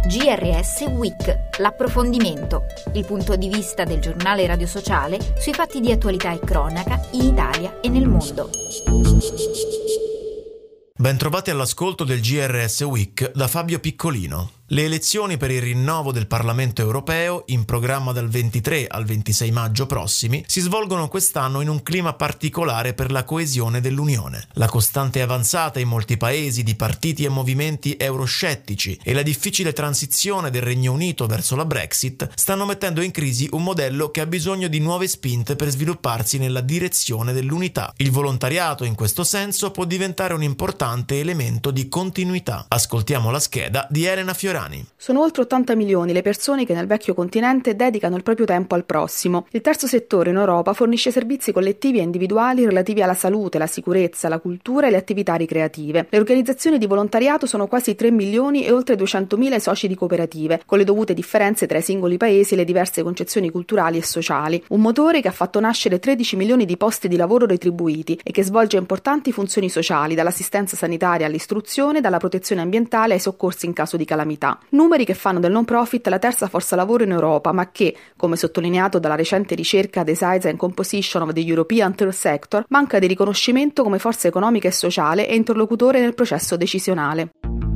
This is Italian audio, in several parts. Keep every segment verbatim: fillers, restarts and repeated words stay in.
G R S Week, l'approfondimento, il punto di vista del giornale Radio Sociale sui fatti di attualità e cronaca in Italia e nel mondo. Bentrovati all'ascolto del G R S Week da Fabio Piccolino. Le elezioni per il rinnovo del Parlamento europeo, in programma dal ventitré al ventisei maggio prossimi, si svolgono quest'anno in un clima particolare per la coesione dell'Unione. La costante avanzata in molti paesi di partiti e movimenti euroscettici e la difficile transizione del Regno Unito verso la Brexit stanno mettendo in crisi un modello che ha bisogno di nuove spinte per svilupparsi nella direzione dell'unità. Il volontariato, in questo senso, può diventare un importante elemento di continuità. Ascoltiamo la scheda di Elena Fiorani. Sono oltre ottanta milioni le persone che nel vecchio continente dedicano il proprio tempo al prossimo. Il terzo settore in Europa fornisce servizi collettivi e individuali relativi alla salute, la sicurezza, la cultura e le attività ricreative. Le organizzazioni di volontariato sono quasi tre milioni e oltre duecentomila i soci di cooperative, con le dovute differenze tra i singoli paesi e le diverse concezioni culturali e sociali. Un motore che ha fatto nascere tredici milioni di posti di lavoro retribuiti e che svolge importanti funzioni sociali, dall'assistenza sanitaria all'istruzione, dalla protezione ambientale ai soccorsi in caso di calamità. Numeri che fanno del non profit la terza forza lavoro in Europa, ma che, come sottolineato dalla recente ricerca The Size and Composition of the European Third Sector, manca di riconoscimento come forza economica e sociale e interlocutore nel processo decisionale.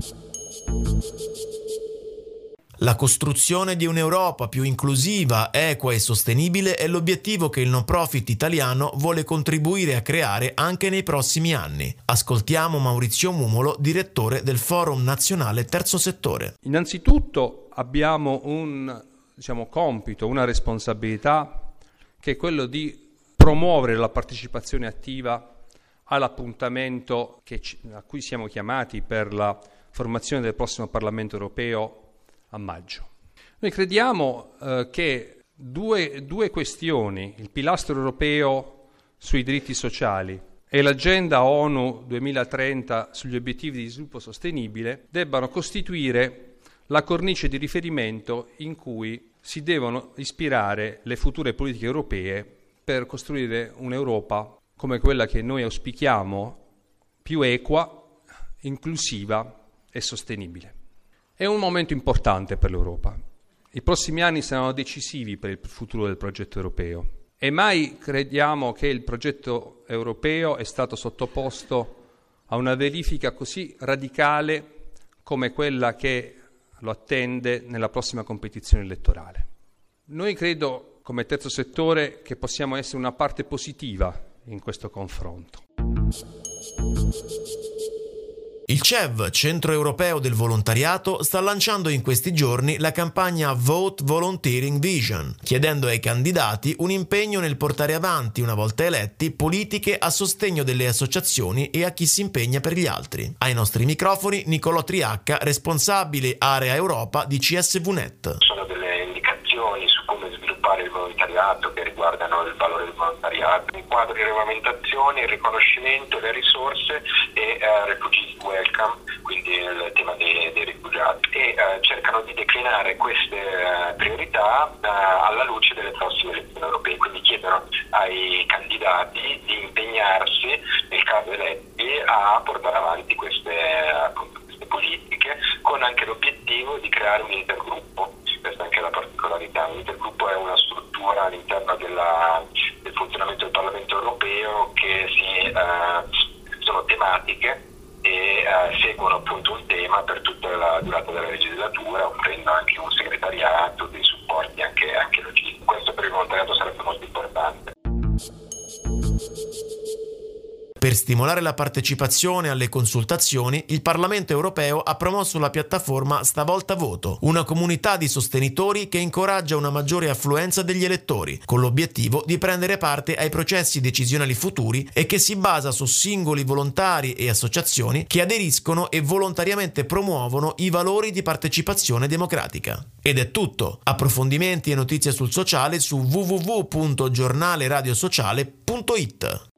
La costruzione di un'Europa più inclusiva, equa e sostenibile è l'obiettivo che il non profit italiano vuole contribuire a creare anche nei prossimi anni. Ascoltiamo Maurizio Mumolo, direttore del Forum Nazionale Terzo Settore. Innanzitutto abbiamo un diciamo, compito, una responsabilità che è quello di promuovere la partecipazione attiva all'appuntamento che ci, a cui siamo chiamati per la formazione del prossimo Parlamento europeo a maggio. Noi crediamo eh, che due, due questioni, il pilastro europeo sui diritti sociali e l'agenda ONU duemilatrenta sugli obiettivi di sviluppo sostenibile, debbano costituire la cornice di riferimento in cui si devono ispirare le future politiche europee per costruire un'Europa come quella che noi auspichiamo, più equa, inclusiva e sostenibile. È un momento importante per l'Europa. I prossimi anni saranno decisivi per il futuro del progetto europeo e mai crediamo che il progetto europeo è stato sottoposto a una verifica così radicale come quella che lo attende nella prossima competizione elettorale. Noi credo, come terzo settore, che possiamo essere una parte positiva in questo confronto. Il C E V, Centro Europeo del Volontariato, sta lanciando in questi giorni la campagna Vote Volunteering Vision, chiedendo ai candidati un impegno nel portare avanti, una volta eletti, politiche a sostegno delle associazioni e a chi si impegna per gli altri. Ai nostri microfoni Nicolò Triacca, responsabile Area Europa di C S V Net. Sono delle indicazioni su come sviluppare il volontariato che riguardano il valore del volontariato, un quadro di regolamentazione, il riconoscimento, le risorse e uh, refugee welcome, quindi il tema dei, dei rifugiati, e uh, cercano di declinare queste uh, priorità uh, alla luce delle prossime elezioni europee, quindi chiedono ai candidati di impegnarsi, nel caso eletti, a portare avanti queste, uh, queste politiche, con anche l'obiettivo di creare un intergruppo. Questa è anche la particolarità. Un intergruppo è una struttura all'interno della, del funzionamento del Parlamento europeo che si, uh, sono tematiche e uh, seguono appunto un tema per tutta la durata della legislatura, offrendo anche un segretariato, dei supporti anche, anche logistici. Questo per il volontariato sarebbe molto importante. Per stimolare la partecipazione alle consultazioni, il Parlamento europeo ha promosso la piattaforma Stavolta Voto, una comunità di sostenitori che incoraggia una maggiore affluenza degli elettori, con l'obiettivo di prendere parte ai processi decisionali futuri e che si basa su singoli volontari e associazioni che aderiscono e volontariamente promuovono i valori di partecipazione democratica. Ed è tutto. Approfondimenti e notizie sul sociale su w w w punto giornale radio sociale punto i t.